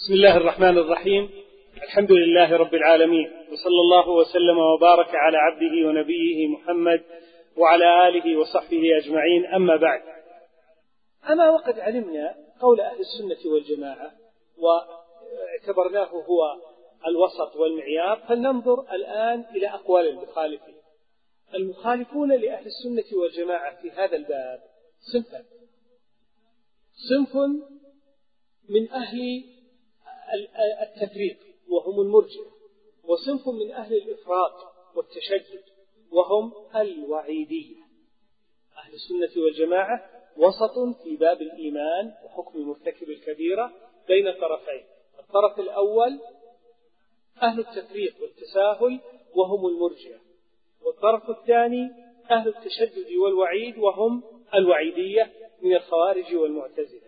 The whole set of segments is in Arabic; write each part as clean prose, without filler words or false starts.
بسم الله الرحمن الرحيم. الحمد لله رب العالمين، وصلى الله وسلم وبارك على عبده ونبيه محمد وعلى آله وصحبه أجمعين، أما بعد. أما وقد علمنا قول أهل السنة والجماعة واعتبرناه هو الوسط والمعيار، فلننظر الآن إلى أقوال المخالفين. المخالفون لأهل السنة والجماعة في هذا الباب صنفان: صنف من أهل التفريق وهم المرجئة، وصنف من أهل الإفراط والتشدد وهم الوعيدية. أهل السنة والجماعة وسط في باب الإيمان وحكم مرتكب الكبيرة بين طرفين: الطرف الأول أهل التفريق والتساهل وهم المرجئة، والطرف الثاني أهل التشدد والوعيد وهم الوعيدية من الخوارج والمعتزلة.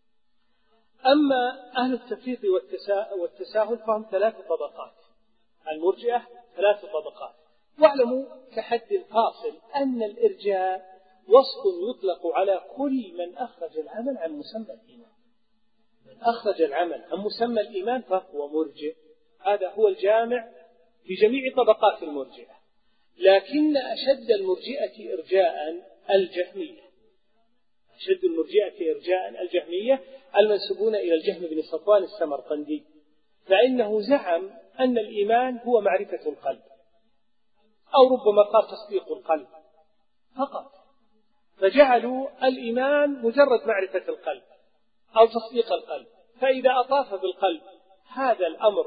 أما أهل التفريط والتساهل فهم 3 طبقات، المرجئة 3 طبقات. واعلموا كحد الفاصل أن الإرجاء وصف يطلق على كل من أخرج العمل عن مسمى الإيمان. من أخرج العمل عن مسمى الإيمان فهو مرجئ، هذا هو الجامع في جميع طبقات المرجئة. لكن أشد المرجئة إرجاء الجهمية، أشد المرجئة إرجاء الجهمية المنسوبون إلى الجهم بن صفوان السمرقندي، فإنه زعم أن الإيمان هو معرفة القلب، أو ربما قال تصديق القلب فقط، فجعلوا الإيمان مجرد معرفة القلب أو تصديق القلب، فإذا أطاف بالقلب هذا الأمر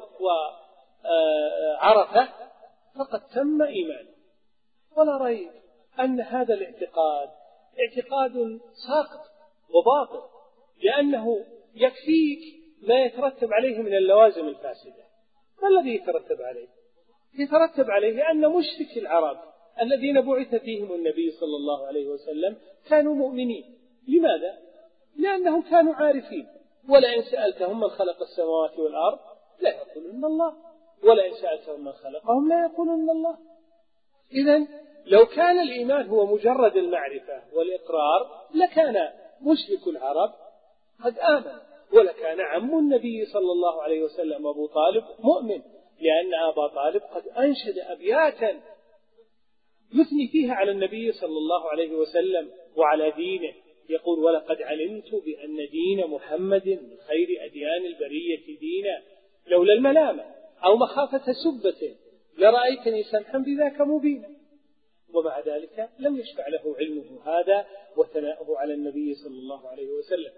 وعرفه فقد تم إيمانه. ولا ريب أن هذا الاعتقاد اعتقاد ساقط وباطل، لأنه يكفيك ما يترتب عليه من اللوازم الفاسدة. ما الذي يترتب عليه؟ يترتب عليه أن مشرك العرب الذين بعث فيهم النبي صلى الله عليه وسلم كانوا مؤمنين. لماذا؟ لأنهم كانوا عارفين، ولئن سألتهم من خلق السماوات والأرض لا يقولون الله، ولئن سألتهم من خلقهم لا يقولون الله. إذن لو كان الإيمان هو مجرد المعرفة والإقرار لكان مشرك العرب قد آمن، ولكان عم النبي صلى الله عليه وسلم أبو طالب مؤمن، لأن أبا طالب قد أنشد أبياتا يثني فيها على النبي صلى الله عليه وسلم وعلى دينه، يقول: ولقد علمت بأن دين محمد من خير أديان البرية دينا، لولا الملامة أو مخافة سبة لرأيتني سمحا بذاك مبينا. ومع ذلك لم يشفع له علمه هذا وثناؤه على النبي صلى الله عليه وسلم.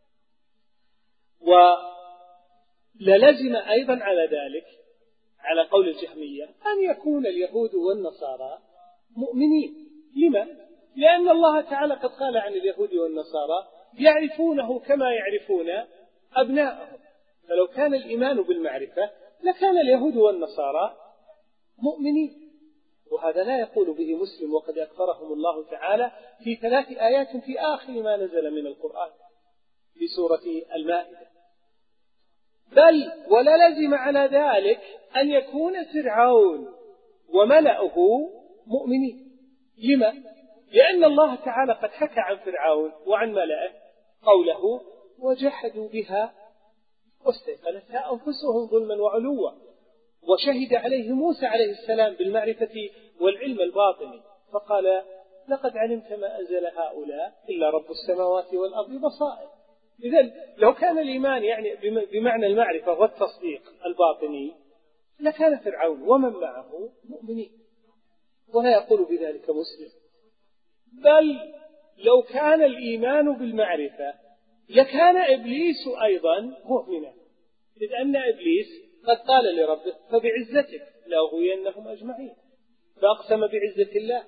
وللزم أيضا على ذلك، على قول الجهمية، أن يكون اليهود والنصارى مؤمنين. لما؟ لأن الله تعالى قد قال عن اليهود والنصارى: يعرفونه كما يعرفون أبناءهم. فلو كان الإيمان بالمعرفة لكان اليهود والنصارى مؤمنين، وهذا لا يقول به مسلم، وقد أكفرهم الله تعالى في 3 آيات في آخر ما نزل من القرآن في سورة المائدة. بل وللزم على ذلك أن يكون فرعون وملأه مؤمنين. لما؟ لأن الله تعالى قد حكى عن فرعون وعن ملأه قوله: وجحدوا بها واستيقنتها أنفسهم ظلما وعلوا، وشهد عليه موسى عليه السلام بالمعرفة والعلم الباطني فقال: لقد علمت ما أنزل هؤلاء إلا رب السماوات والأرض بصائر. إذن لو كان الإيمان يعني بمعنى المعرفة والتصديق الباطني لكان فرعون ومن معه مؤمنين، ولا يقول بذلك مسلم. بل لو كان الإيمان بالمعرفة لكان إبليس أيضا مؤمنا، إذ أن إبليس قد قال لربه: فبعزتك لأغوينهم أجمعين، فأقسم بعزة الله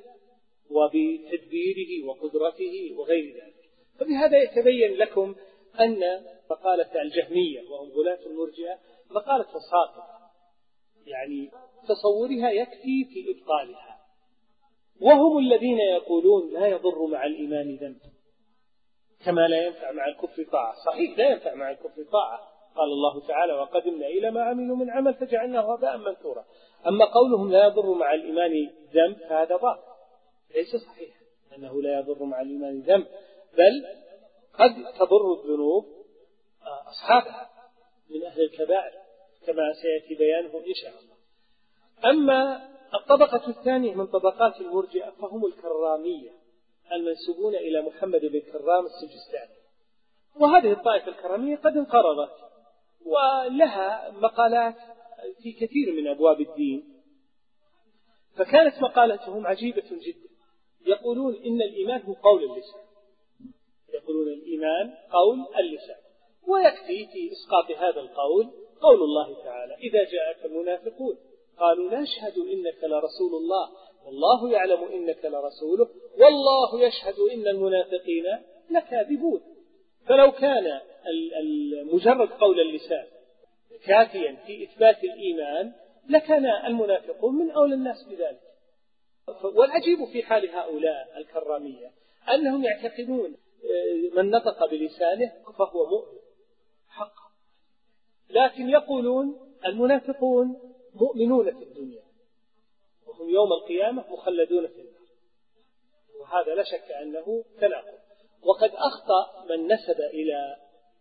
وبتدبيره وقدرته وغير ذلك. فبهذا يتبين لكم أن مقالة الجهمية وهم غلاة المرجئة مقالة ساقطة، يعني تصورها يكفي في إبطالها. وهم الذين يقولون: لا يضر مع الإيمان ذنب، كما لا ينفع مع الكفر طاعة. صحيح لا ينفع مع الكفر طاعة، قال الله تعالى: وقدمنا إلى ما عملوا من عمل فجعلناه هباء منثورا. أما قولهم لا يضر مع الإيمان ذنب فهذا باطل، ليس صحيح أنه لا يضر مع الإيمان ذنب، بل قد تضر الذنوب أصحابها، من أهل الكبائر كما سيأتي بيانه إن شاء الله. أما الطبقة الثانية من طبقات المرجئة فهم الكرامية المنسوبون إلى محمد بن كرام السجستاني. وهذه الطائفة الكرامية قد انقرضت ولها مقالات في كثير من أبواب الدين، فكانت مقالتهم عجيبة جدا. يقولون إن الإيمان هو قول اللسان، يقولون الإيمان قول اللسان، ويكفي في إسقاط هذا القول قول الله تعالى: إذا جاءك المنافقون قالوا نشهد إنك لرسول الله والله يعلم إنك لرسوله والله يشهد إن المنافقين لكاذبون. فلو كان مجرد قول اللسان كافيا في إثبات الإيمان لكان المنافقون من أولى الناس بذلك. والعجيب في حال هؤلاء الكرامية أنهم يعتقدون من نطق بلسانه فهو مؤمن حقا، لكن يقولون المنافقون مؤمنون في الدنيا وهم يوم القيامة مخلدون في النار، وهذا لا شك أنه تناقض. وقد أخطأ من نسب إلى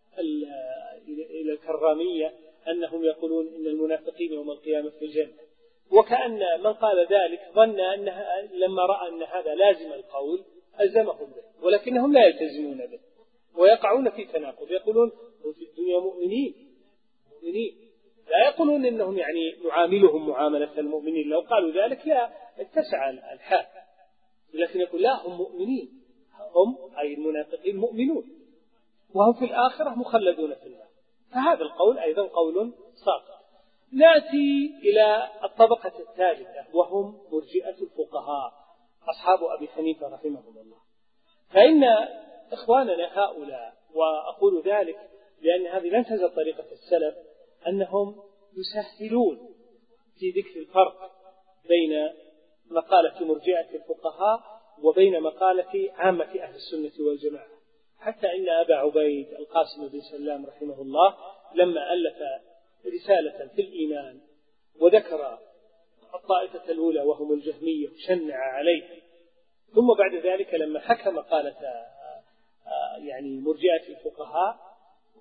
الكرامية أنهم يقولون إن المنافقين يوم القيامة في الجنة، وكأن من قال ذلك ظن أنها لما رأى أن هذا لازم القول ألزمهم به، ولكنهم لا يلتزمون به ويقعون في تناقض. يقولون في الدنيا مؤمنين لا يقولون إنهم يعني نعاملهم معاملة المؤمنين، لو قالوا ذلك لا اتسع الحال، لكن يقول لا هم مؤمنين، هم أي المنافقين مؤمنون وهم في الآخرة مخلدون في النار. فهذا القول أيضا قول ساقط. نأتي إلى الطبقة الثالثة وهم مرجئة الفقهاء أصحاب أبي حنيفة رحمهم الله. فإن إخواننا هؤلاء، وأقول ذلك لأن هذه لن تزل طريقة السلف، أنهم يسهلون في ذكر الفرق بين مقالة مرجئة الفقهاء وبين مقالة عامة أهل السنة والجماعة، حتى إن أبا عبيد القاسم بن سلام رحمه الله لما ألف رسالة في الإيمان وذكر الطائفة الأولى وهم الجهمية شنع عليه، ثم بعد ذلك لما حكى مقالة يعني مرجئة الفقهاء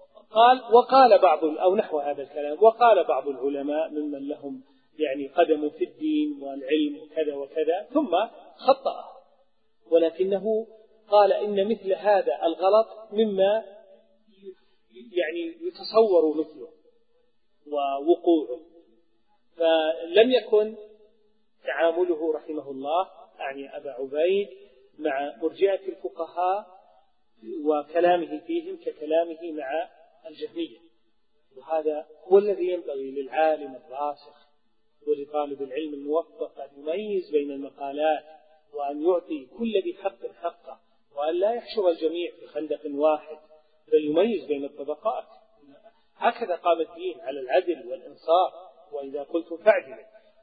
وقال بعض أو نحو هذا الكلام، وقال بعض العلماء ممن لهم يعني قدم في الدين والعلم وكذا وكذا، ثم خطأ، ولكنه قال إن مثل هذا الغلط مما يعني يتصور مثله ووقوعه، فلم يكن تعامله رحمه الله يعني أبا عبيد مع مرجئة الفقهاء وكلامه فيهم ككلامه مع الجهمية. وهذا هو الذي ينبغي للعالم الراسخ ولطالب العلم الموفق أن يميز بين المقالات وأن يعطي كل ذي حق حقه، وأن لا يحشر الجميع في خندق واحد، بل يميز بين الطبقات. هكذا قام الدين على العدل والإنصاف، وإذا قلتم فاعدلوا.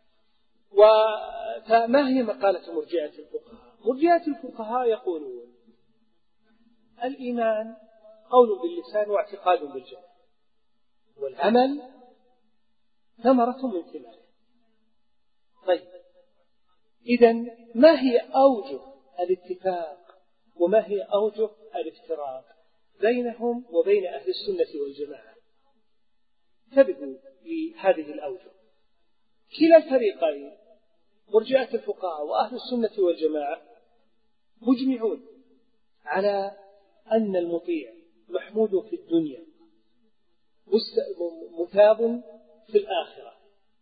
فما هي مقالة مرجئة الفقهاء؟ مرجئة الفقهاء يقولون الإيمان قول باللسان واعتقاد بالجنة، والعمل ثمرة من ثماره. طيب، إذن ما هي أوجه الاتفاق وما هي أوجه الافتراق بينهم وبين أهل السنة والجماعة؟ تبدو لهذه الأوجه. كلا الفريقين مرجئة الفقهاء وأهل السنة والجماعة مجمعون على أن المطيع محمود في الدنيا مثاب في الآخرة.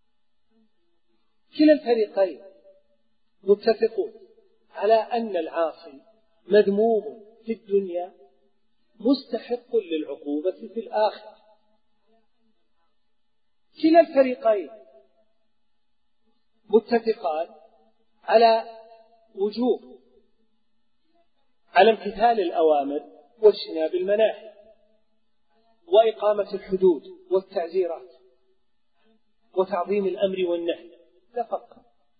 كلا الفريقين متفقون على أن العاصي مذموم في الدنيا مستحق للعقوبة في الآخرة. كلا الفريقين متفقان على وجوب على امتثال الأوامر واجتناب المناهي وإقامة الحدود والتعزيرات وتعظيم الأمر والنهي، لا فرق.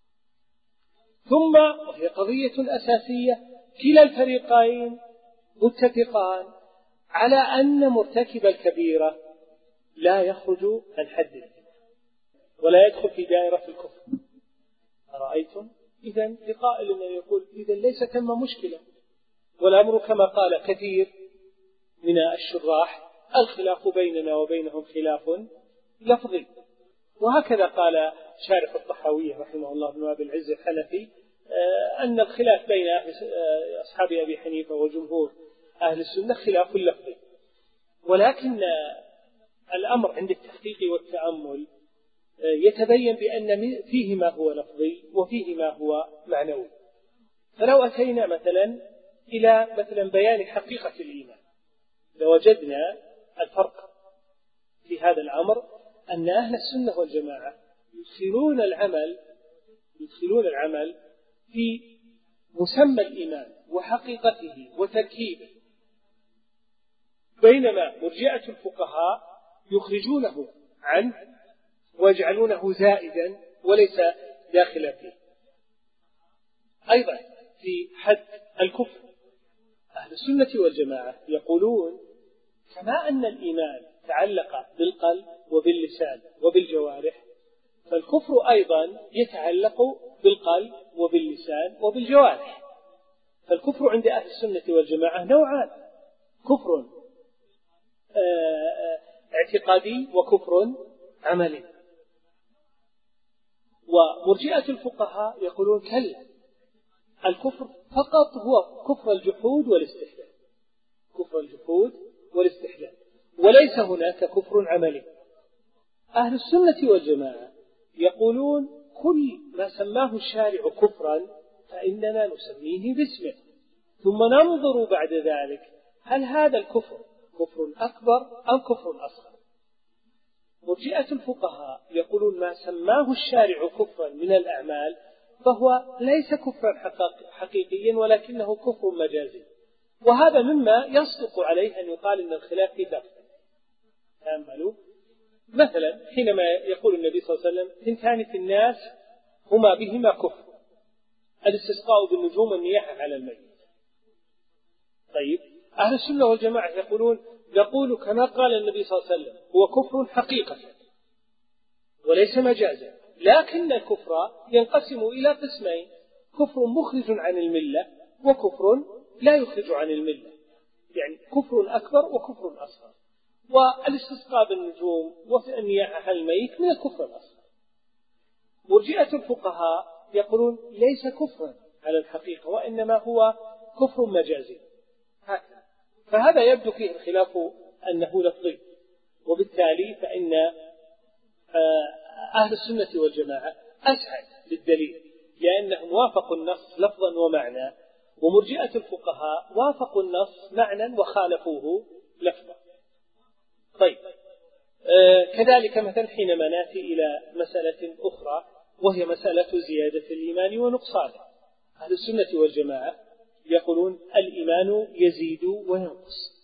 ثم وهي قضية أساسية، كلا الفريقين متفقان على أن مرتكب الكبيرة لا يخرج عن حد الزنا ولا يدخل في دائرة الكفر. أرأيتم؟ إذن لقائل من يقول إذن ليس ثم مشكلة، والأمر كما قال كثير من الشراح الخلاف بيننا وبينهم خلاف لفظي. وهكذا قال شارح الطحاوية رحمه الله بن أبي العز الحنفي أن الخلاف بين أصحاب أبي حنيفة وجمهور أهل السنة خلاف لفظي، ولكن الأمر عند التحقيق والتأمل يتبين بأن فيه ما هو لفظي وفيه ما هو معنوي. فلو أتينا مثلا إلى بيان حقيقة الإيمان لوجدنا الفرق في هذا الأمر أن أهل السنة والجماعة يدخلون العمل في مسمى الإيمان وحقيقته وتركيبه، بينما مرجئة الفقهاء يخرجونه عنه ويجعلونه زائدا وليس داخلا فيه. أيضا في حد الكفر أهل السنة والجماعة يقولون كما أن الإيمان تعلق بالقلب وباللسان وبالجوارح، فالكفر أيضا يتعلق بالقلب وباللسان وبالجوارح. فالكفر عند أهل السنة والجماعة نوعان: كفر اعتقادي وكفر عملي. ومرجئة الفقهاء يقولون كلا، الكفر فقط هو كفر الجحود والاستحلال، كفر الجحود والاستحلال، وليس هناك كفر عملي. أهل السنة والجماعة يقولون كل ما سماه الشارع كفرا فإننا نسميه باسمه، ثم ننظر بعد ذلك هل هذا الكفر كفر أكبر أم كفر أصغر. مرجئة الفقهاء يقولون ما سماه الشارع كفرا من الأعمال فهو ليس كفرا حقيقيا ولكنه كفر مجازي، وهذا مما يصدق عليه أن يقال إن الخلاف في ذلك. تأملوا مثلا حينما يقول النبي صلى الله عليه وسلم: ثنتان في الناس هما بهما كفر، الاستسقاء بالنجوم والنياحة على الميت. طيب أهل السنة والجماعة يقول كما قال النبي صلى الله عليه وسلم هو كفر حقيقة وليس مجازا، لكن الكفر ينقسم إلى قسمين: كفر مخرج عن الملة وكفر لا يخرج عن الملة، يعني كفر أكبر وكفر أصغر. والاستسقاء بالنجوم والنياحة على الميت من الكفر الأصغر. مرجئة الفقهاء يقولون ليس كفرا على الحقيقة وإنما هو كفر مجازي. فهذا يبدو فيه الخلاف أنه لفظي، وبالتالي فإن أهل السنة والجماعة أسعد للدليل لأنهم وافقوا النص لفظا ومعنى، ومرجئة الفقهاء وافقوا النص معنى وخالفوه لفظا. طيب كذلك مثلا حينما نأتي إلى مسألة أخرى وهي مسألة زيادة الإيمان ونقصانه، أهل السنة والجماعة يقولون الإيمان يزيد وينقص.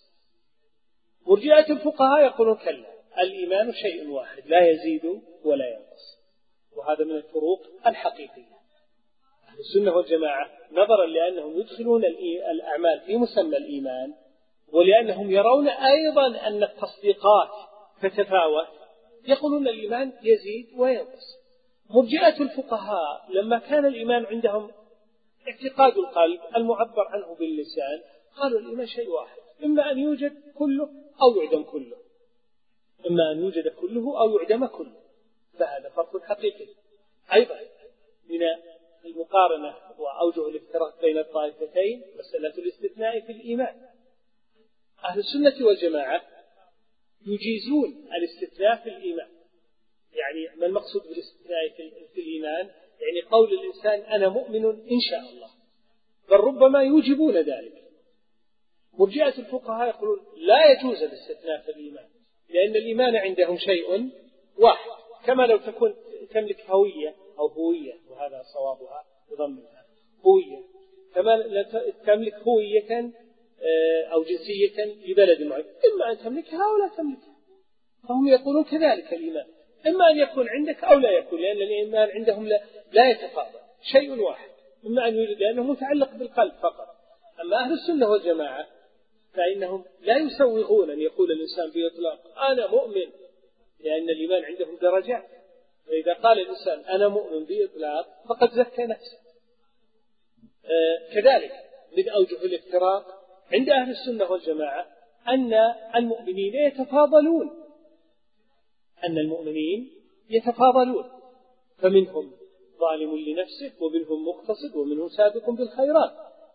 مرجئة الفقهاء يقولون كلا، الإيمان شيء واحد لا يزيد ولا ينقص، وهذا من الفروق الحقيقية. أهل السنة والجماعة نظرا لأنهم يدخلون الأعمال في مسمى الإيمان، ولأنهم يرون أيضا أن التصديقات تتفاوت، يقولون الإيمان يزيد وينقص. مرجئة الفقهاء لما كان الإيمان عندهم اعتقاد القلب المعبر عنه باللسان قالوا الإيمان شيء واحد، إما أن يوجد كله أو يعدم كله، إما أن يوجد كله أو يعدم كله. فهذا فرق حقيقي. أيضا من المقارنة وأوجه الافتراق بين الطائفتين مسألة الاستثناء في الإيمان. أهل السنة والجماعة يجيزون الاستثناء في الإيمان. يعني ما المقصود بالاستثناء في الإيمان؟ يعني قول الإنسان أنا مؤمن إن شاء الله، بل ربما يوجبون ذلك. مرجئة الفقهاء يقولون لا يجوز الاستثناء في الإيمان، لأن الإيمان عندهم شيء واحد، كما لو تكون تملك هوية أو هوية، وهذا صوابها بضمها هوية، كما تملك هوية أو جنسية لبلد معين، إما أن تملكها أو لا تملكها. فهم يقولون كذلك الإيمان إما أن يكون عندك أو لا يكون، لأن الإيمان عندهم لا يتفاضل، شيء واحد، إما أن يوجد لأنه متعلق بالقلب فقط. أما أهل السنة والجماعة فإنهم لا يسوغون أن يقول الإنسان بإطلاق أنا مؤمن، لأن الإيمان عندهم درجات، فإذا قال الإنسان أنا مؤمن بإطلاق فقد زكى نفسه. كذلك من أوجه الافتراق عند أهل السنة والجماعة أن المؤمنين يتفاضلون فمنهم ظالم لنفسه ومنهم مقتصد ومنهم سابق بالخيرات.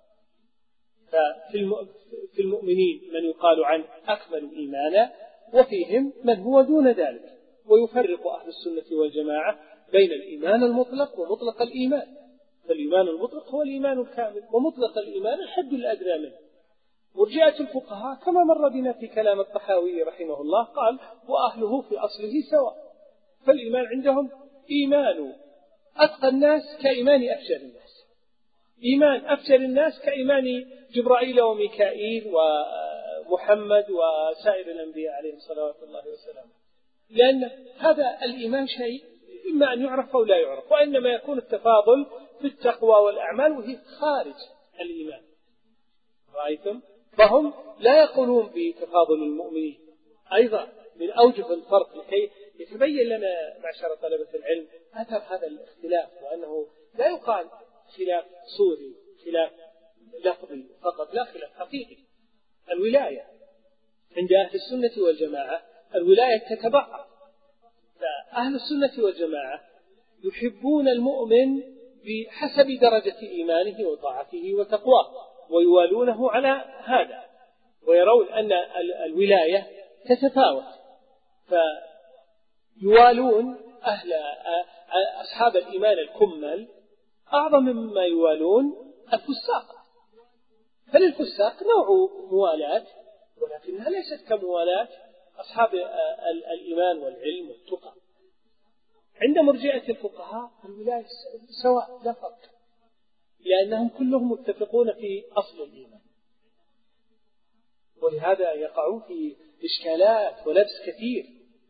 ففي المؤمنين من يقال عنه أكمل إيمانا وفيهم من هو دون ذلك. ويفرق أهل السنة والجماعة بين الإيمان المطلق ومطلق الإيمان. فالإيمان المطلق هو الإيمان الكامل، ومطلق الإيمان الحد الأدنى منه. مرجئة الفقهاء كما مر بنا في كلام الطحاوي رحمه الله قال وأهله في أصله سواء. فالإيمان عندهم إيمان أتقى الناس كإيمان أفجر الناس، إيمان أفجر الناس كإيمان جبرائيل وميكائيل ومحمد وسائر الأنبياء عليهم صلوات الله وسلامه. لأن هذا الإيمان شيء إما أن يعرف أو لا يعرف، وإنما يكون التفاضل في التقوى والأعمال وهي خارج الإيمان. رأيتم؟ فهم لا يقولون بتفاضل المؤمنين. أيضا من أوجه الفرق لكي يتبين لنا معشر طلبة العلم أثر هذا الاختلاف، وأنه لا يقال خلاف صوري خلاف لفظي فقط، لا خلاف حقيقي. الولاية عند أهل السنة والجماعة الولاية تتبعض. فأهل السنة والجماعة يحبون المؤمن بحسب درجة إيمانه وطاعته وتقواه، ويوالونه على هذا، ويرون أن الولاية تتفاوت، فيوالون أصحاب الإيمان الكمل أعظم مما يوالون الفساق. فللفساق نوع موالاة، ولكنها ليست كموالاة أصحاب الإيمان والعلم والتقى. عند مرجئة الفقهاء الولاية سواء لا فرق، لأنهم كلهم متفقون في أصل الإيمان، ولهذا يقعون في إشكالات ولبس كثير.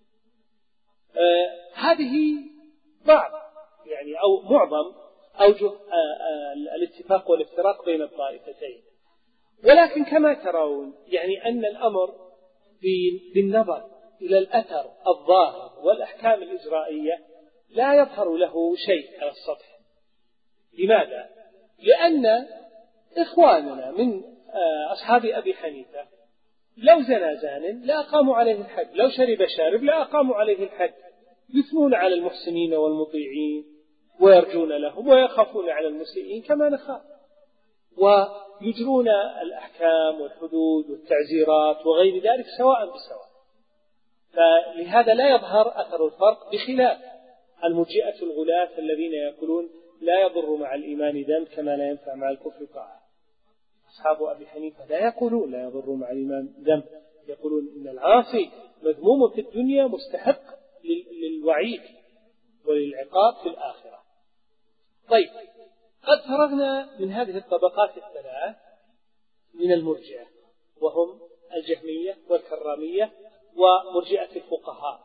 هذه بعض أو معظم أوجه الاتفاق والافتراق بين الطائفتين. ولكن كما ترون أن الأمر بالنظر إلى الأثر الظاهر والأحكام الإجرائية لا يظهر له شيء على السطح. لماذا؟ لأن إخواننا من أصحاب أبي حنيفة لو زنى زان لا أقاموا عليه الحد، لو شرب شارب لا أقاموا عليه الحد، يثنون على المحسنين والمطيعين ويرجون لهم ويخافون على المسيئين كما نخاف، ويجرون الأحكام والحدود والتعزيرات وغير ذلك سواء بسواء. فلهذا لا يظهر أثر الفرق، بخلاف المرجئة الغلاة الذين يقولون لا يضر مع الإيمان ذنب كما لا ينفع مع الكفر طاعة. أصحاب أبي حنيفة لا يقولون لا يضر مع الإيمان ذنب، يقولون إن العاصي مذموم في الدنيا مستحق للوعيد وللعقاب في الآخرة. طيب، قد فرغنا من هذه الطبقات الثلاث من المرجئة، وهم الجهمية والكرامية ومرجئة الفقهاء.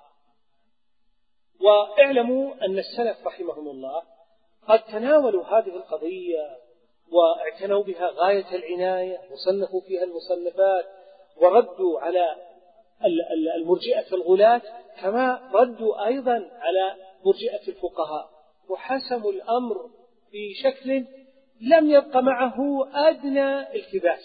واعلموا أن السلف رحمهم الله قد تناولوا هذه القضية واعتنوا بها غاية العناية، وصنفوا فيها المصنفات، وردوا على المرجئة الغلاة كما ردوا أيضا على مرجئة الفقهاء، وحسموا الأمر بشكل لم يبق معه أدنى التباس.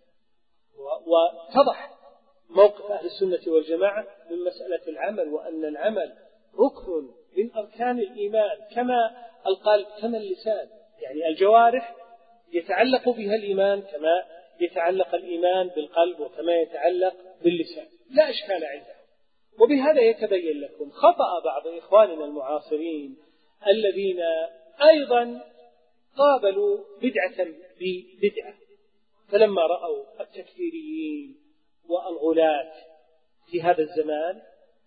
واتضح موقف أهل السنة والجماعة من مسألة العمل، وأن العمل ركن من أركان الإيمان كما القلب كما اللسان. الجوارح يتعلق بها الإيمان كما يتعلق الإيمان بالقلب وكما يتعلق باللسان، لا إشكال عنده. وبهذا يتبين لكم خطأ بعض إخواننا المعاصرين الذين أيضا قابلوا بدعة ببدعة، فلما رأوا التكفيريين والغلاة في هذا الزمان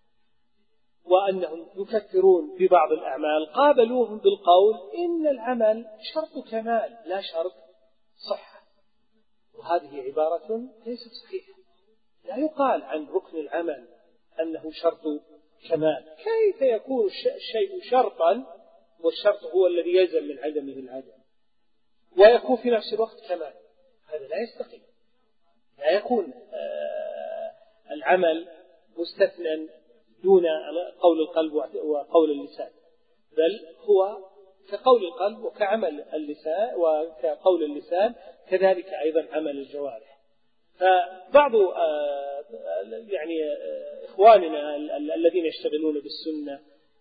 وأنهم يكفرون ببعض الأعمال قابلوهم بالقول إن العمل شرط كمال لا شرط صحة. وهذه عبارة ليست صحيحة. لا يقال عن ركن العمل أنه شرط كمال. كيف يكون الشيء شرطا والشرط هو الذي يلزم من عدمه العدم، ويكون في نفس الوقت كمال؟ هذا لا يستقيم. لا يكون العمل مستثنى دون قول القلب وقول اللسان، بل هو كقول القلب وكعمل اللسان وكقول اللسان كذلك أيضا عمل الجوارح. فبعض يعني إخواننا الذين يشتغلون بالسنة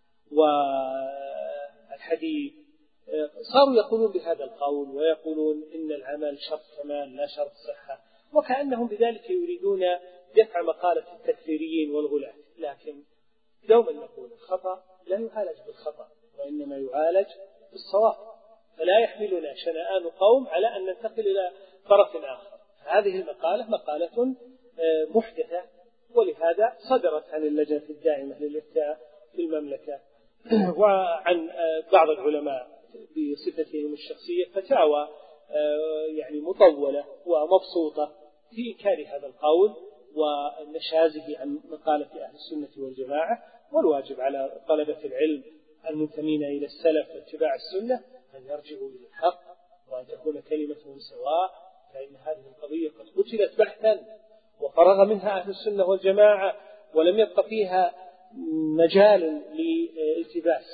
والحديث صاروا يقولون بهذا القول ويقولون إن العمل شرط كمال لا شرط صحة، وكأنهم بذلك يريدون دفع مقالة التكفيريين والغلاة. لكن دوما نقول الخطأ لا يعالج بالخطأ وإنما يعالج بالصواب، فلا يحملنا شنآن قوم على أن ننتقل إلى طرف آخر. هذه المقالة مقالة محدثة، ولهذا صدرت عن اللجنة الدائمة للإفتاء في المملكة وعن بعض العلماء بصفتهم الشخصية فتاوى يعني مطولة ومبسوطة في إنكار هذا القول ونشازه عن مقالة أهل السنة والجماعة. والواجب على طلبة العلم المنتمين إلى السلف واتباع السنة أن يرجعوا إلى الحق وأن تكون كلمتهم سواء، فإن هذه القضية قد قتلت بحثا وفرغ منها أهل السنة والجماعة ولم يبق فيها مجال لالتباس.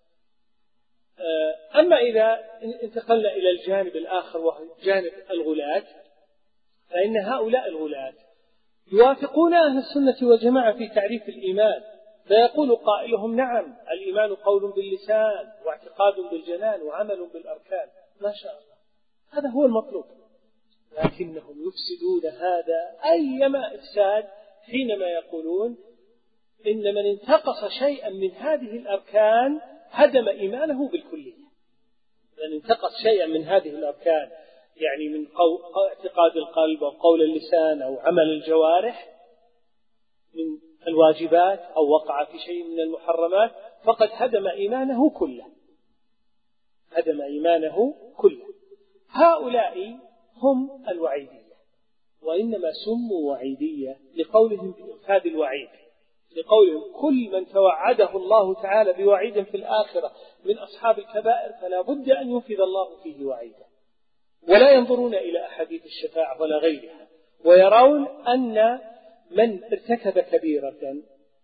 أما إذا انتقلنا إلى الجانب الآخر وهو جانب الغلاة، فإن هؤلاء الغلاة يوافقون أهل السنة والجماعة في تعريف الإيمان، فيقول قائلهم نعم الإيمان قول باللسان واعتقاد بالجنان وعمل بالأركان، ما شاء الله، هذا هو المطلوب. لكنهم يفسدون هذا أيما إفساد حينما يقولون إن من انتقص شيئا من هذه الأركان هدم إيمانه بالكلية. من انتقص شيئا من هذه الأركان يعني من اعتقاد القلب أو قول اللسان أو عمل الجوارح من الواجبات أو وقع في شيء من المحرمات فقد هدم إيمانه كله، هدم إيمانه كله. هؤلاء هم الوعيدية، وإنما سموا وعيدية لقولهم بإنفاذ الوعيد، لقولهم كل من توعده الله تعالى بوعيد في الآخرة من أصحاب الكبائر فلا بد أن ينفذ الله فيه وعيدا، ولا ينظرون إلى أحاديث الشفاعة ولا غيرها، ويرون أن من ارتكب كبيرة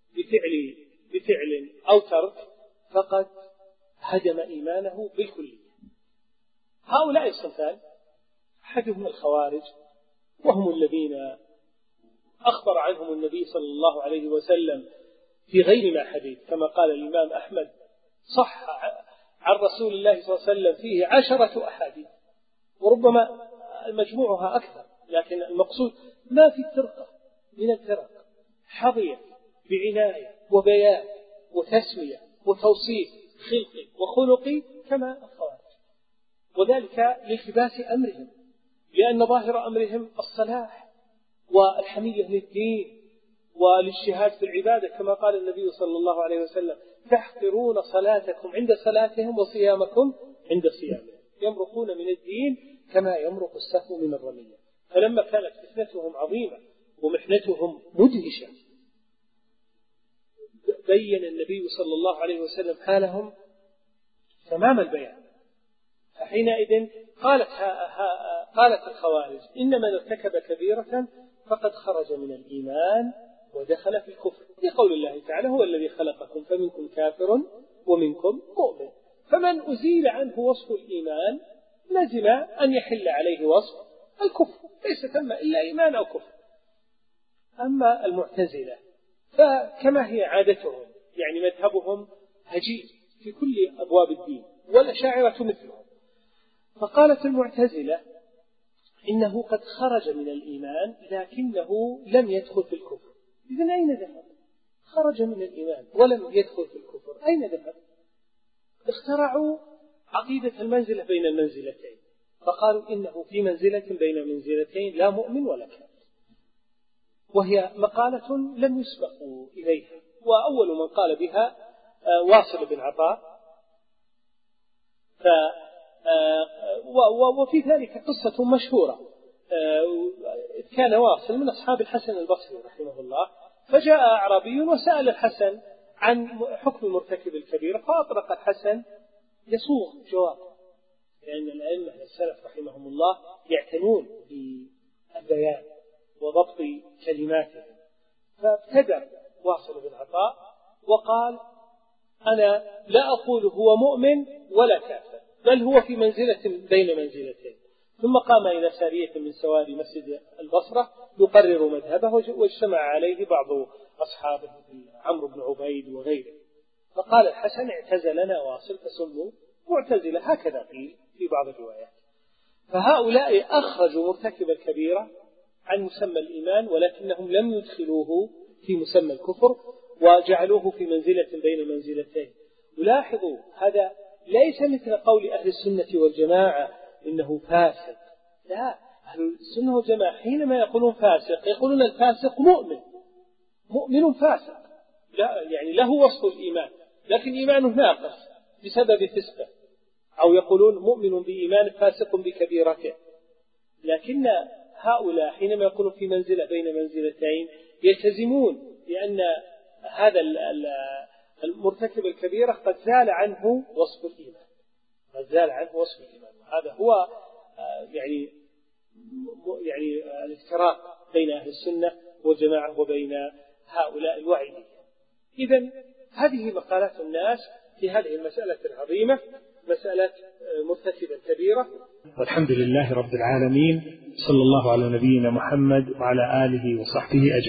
بفعل أو ترك فقد هدم إيمانه بالكلية. هؤلاء الصنفان أحدهم الخوارج، وهم الذين أخبر عنهم النبي صلى الله عليه وسلم في غير ما حديث، كما قال الإمام أحمد صح عن رسول الله صلى الله عليه وسلم فيه 10 أحاديث، وربما مجموعها أكثر، لكن المقصود ما في فرقة من الفرق حظيت بعناية وبيان وتسمية وتوصيف خلقي وخلقي كما الخوارج، وذلك لالتباس أمرهم، لأن ظاهر أمرهم الصلاح والحمية للدين والاجتهاد في العبادة، كما قال النبي صلى الله عليه وسلم تحقرون صلاتكم عند صلاتهم وصيامكم عند صيامهم، يمرقون من الدين كما يمرق السهم من الرمية. فلما كانت فتنتهم عظيمة ومحنتهم مدهشة بين النبي صلى الله عليه وسلم حالهم تمام البيان. فحينئذ قالت الخوارج إن من ارتكب كبيرة فقد خرج من الإيمان ودخل في الكفر، لقول الله تعالى هو الذي خلقكم فمنكم كافر ومنكم مؤمن، فمن أزيل عنه وصف الإيمان لزم أن يحل عليه وصف الكفر، ليس ثم إلا إيمان أو كفر. أما المعتزلة فكما هي عادتهم يعني مذهبهم هجين في كل أبواب الدين، والأشاعرة مثلهم، فقالت المعتزلة إنه قد خرج من الإيمان لكنه لم يدخل في الكفر. إذن أين ذهب؟ خرج من الإيمان ولم يدخل في الكفر، أين ذهب؟ اخترعوا عقيدة المنزلة بين المنزلتين، فقالوا إنه في منزلة بين منزلتين لا مؤمن ولا كافر، وهي مقالة لم يسبقوا إليها، وأول من قال بها واصل بن عطاء. وفي ذلك قصة مشهورة، كان واصل من أصحاب الحسن البصري رحمه الله، فجاء أعرابي وسأل الحسن عن حكم مرتكب الكبيرة، فأطرق الحسن يصوغ جواب، لأن الأئمة السلف رحمهم الله يعتنون بالبيان وضبط كلماتهم. فابتدأ واصل بن عطاء وقال أنا لا أقول هو مؤمن ولا كافر، بل هو في منزلة بين منزلتين. ثم قام إلى سارية من سواري مسجد البصرة يقرر مذهبه، واجتمع عليه بعض أصحابه مثل عمرو بن عبيد وغيره، فقال الحسن اعتزلنا واصل فسموا معتزلة، هكذا قيل في بعض الروايات. فهؤلاء أخرجوا مرتكب الكبيرة عن مسمى الإيمان، ولكنهم لم يدخلوه في مسمى الكفر وجعلوه في منزلة بين المنزلتين. ولاحظوا هذا ليس مثل قول أهل السنة والجماعة إنه فاسق، لا، أهل السنة والجماعة حينما يقولون فاسق يقولون الفاسق مؤمن فاسق، لا يعني له وصف الإيمان لكن إيمانه ناقص بسبب فسقه، أو يقولون مؤمن بإيمان فاسق بكبيرته. لكن هؤلاء حينما يقولون في منزلة بين منزلتين يلتزمون لأن هذا المرتكب الكبيرة قد زال عنه وصف الإيمان، وهذا هو يعني الافتراق بين أهل السنة والجماعة وبين هؤلاء الوعيدين. إذن هذه مقالات الناس في هذه المسألة العظيمة، مسألة مرتكب الكبيرة. والحمد لله رب العالمين، صلى الله على نبينا محمد وعلى آله وصحبه أجمعين.